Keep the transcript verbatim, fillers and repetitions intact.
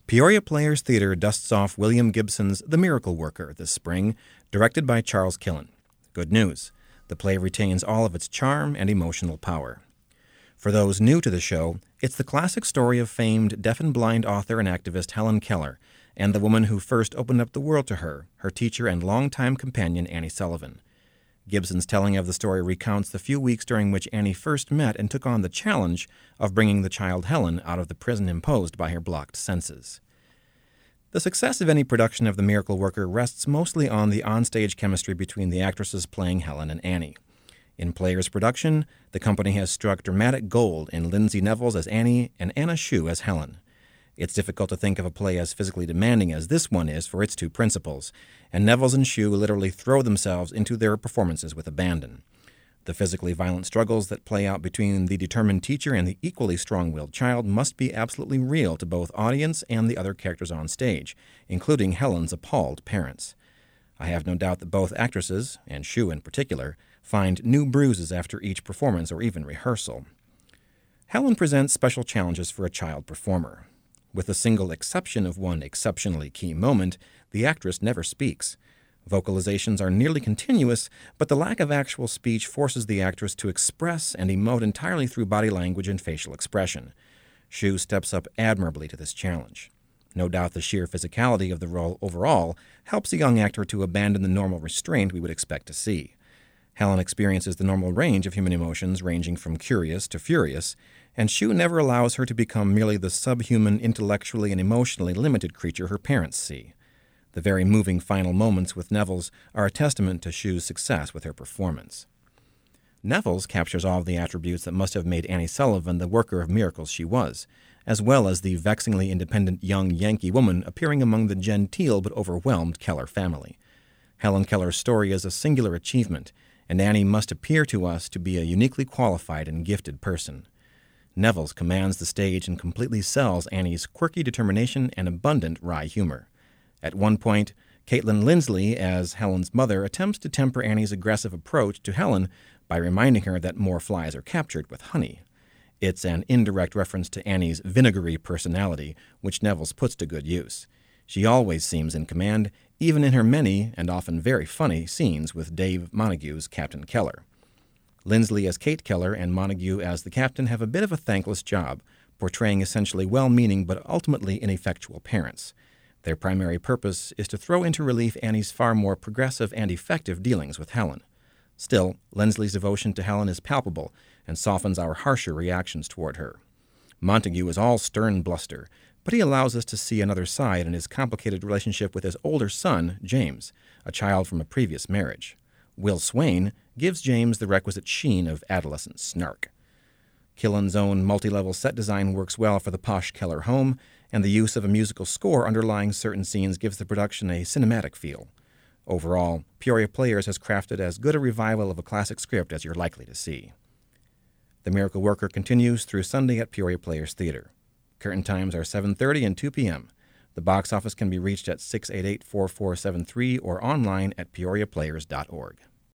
Peoria Players Theatre dusts off William Gibson's The Miracle Worker this spring, directed by Charles Killen. Good news. The play retains all of its charm and emotional power. For those new to the show, it's the classic story of famed deaf and blind author and activist Helen Keller and the woman who first opened up the world to her, her teacher and longtime companion Annie Sullivan. Gibson's telling of the story recounts the few weeks during which Annie first met and took on the challenge of bringing the child Helen out of the prison imposed by her blocked senses. The success of any production of The Miracle Worker rests mostly on the onstage chemistry between the actresses playing Helen and Annie. In Players' production, the company has struck dramatic gold in Lindsay Nevels as Annie and Anna Shue as Helen. It's difficult to think of a play as physically demanding as this one is for its two principals, and Nevels and Shue literally throw themselves into their performances with abandon. The physically violent struggles that play out between the determined teacher and the equally strong-willed child must be absolutely real to both audience and the other characters on stage, including Helen's appalled parents. I have no doubt that both actresses, and Shue in particular, find new bruises after each performance or even rehearsal. Helen presents special challenges for a child performer. With the single exception of one exceptionally key moment, the actress never speaks. Vocalizations are nearly continuous, but the lack of actual speech forces the actress to express and emote entirely through body language and facial expression. Shue steps up admirably to this challenge. No doubt the sheer physicality of the role overall helps a young actor to abandon the normal restraint we would expect to see. Helen experiences the normal range of human emotions ranging from curious to furious, and Shue never allows her to become merely the subhuman, intellectually and emotionally limited creature her parents see. The very moving final moments with Nevels are a testament to Shue's success with her performance. Nevels captures all of the attributes that must have made Annie Sullivan the worker of miracles she was, as well as the vexingly independent young Yankee woman appearing among the genteel but overwhelmed Keller family. Helen Keller's story is a singular achievement, and Annie must appear to us to be a uniquely qualified and gifted person. Nevels commands the stage and completely sells Annie's quirky determination and abundant wry humor. At one point, Caitlin Lindsley, as Helen's mother, attempts to temper Annie's aggressive approach to Helen by reminding her that more flies are captured with honey. It's an indirect reference to Annie's vinegary personality, which Nevels puts to good use. She always seems in command, even in her many, and often very funny, scenes with Dave Montague's Captain Keller. Lindsley as Kate Keller and Montague as the captain have a bit of a thankless job, portraying essentially well-meaning but ultimately ineffectual parents. Their primary purpose is to throw into relief Annie's far more progressive and effective dealings with Helen. Still, Lindsley's devotion to Helen is palpable and softens our harsher reactions toward her. Montague is all stern bluster, but he allows us to see another side in his complicated relationship with his older son, James, a child from a previous marriage. Will Swain gives James the requisite sheen of adolescent snark. Killen's own multi-level set design works well for the posh Keller home, and the use of a musical score underlying certain scenes gives the production a cinematic feel. Overall, Peoria Players has crafted as good a revival of a classic script as you're likely to see. The Miracle Worker continues through Sunday at Peoria Players Theatre. Curtain times are seven thirty and two p.m. The box office can be reached at six eight eight, four four seven three or online at peoria players dot org.